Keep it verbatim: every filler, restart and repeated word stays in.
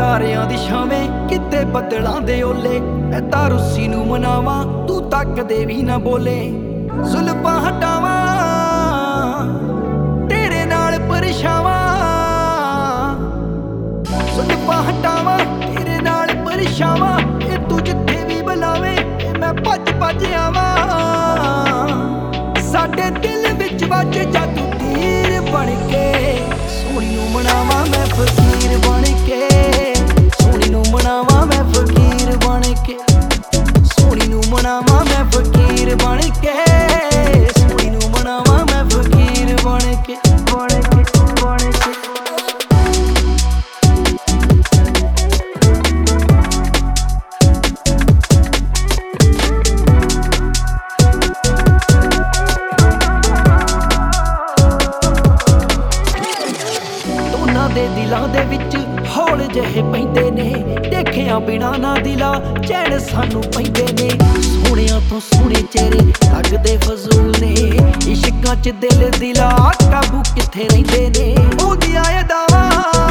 ਤਾਰਿਆਂ ਦੀ ਛਾਵੇਂ ਕਿਤੇ ਬੱਦਲਾਂ ਦੇ ਓਲੇ। ਮੈਂ ਤਾਂ ਰੁੱਸੀ ਨੂੰ ਮਨਾਵਾਂ ਤੂੰ ਤੱਕਦੇ ਵੀ ਨਾ ਬੋਲੇ। ਜ਼ੁਲਫਾਂ ਹਟਾਵਾਂ ਤੇਰੇ ਨਾਲ ਪਰਛਾਵਾਂ, ਜ਼ੁਲਫਾਂ ਹਟਾਵਾਂ ਤੇਰੇ ਨਾਲ ਪਰਛਾਵਾਂ। ਇਹ ਤੂੰ ਜਿੱਥੇ ਵੀ ਬੁਲਾਵੇਂ ਮੈਂ ਭੱਜ ਭੱਜ ਆਵਾਂ। ਸਾਡੇ ਦਿਲ ਵਿੱਚ ਵੱਜ ਜਾ ਤੂੰ ਤੀਰ ਬਣ ਕੇ। ਸੋਹਣੀ ਨੂੰ ਮਨਾਵਾਂ ਮੈਂ ਫਕੀਰ ਬਣ ਕੇ, ਸੋਹਣੀ ਨੂੰ ਮਨਾਵਾਂ ਮੈਂ ਫਕੀਰ ਬਣ ਕੇ, ਸੋਹਣੀ ਨੂੰ ਮਨਾਵਾਂ ਮੈਂ ਫਕੀਰ ਬਣ ਕੇ, ਸੋਹਣੀ ਨੂੰ ਮਨਾਵਾਂ ਮੈਂ ਫਕੀਰ ਬਣ ਕੇ ਬਣ ਕੇ ਬਣ ਕੇ। ਦੇ ਦਿਲਾਂ ਦੇ ਵਿੱਚ ਹੌਲ ਜਿਹੇ ਪੈਂਦੇ ਨੇ, ਦੇਖਿਆ ਬਿਨਾ ਨਾ ਦਿਲਾਂ ਚੈਨ ਸਾਨੂੰ ਪੈਂਦੇ ਨੇ। ਸੋਹਣਿਆਂ ਤੋਂ ਸੋਹਣੇ ਚਿਹਰੇ ਲੱਗਦੇ ਫਜ਼ੂਲ ਨੇ, ਇਸ਼ਕਾਂ ਚ ਦਿਲ ਦਿਲਾਂ ਕਾਬੂ ਕਿੱਥੇ ਰਹਿੰਦੇ ਨੇ। ਉਹਦੀਆਂ ਅਦਾਵਾਂ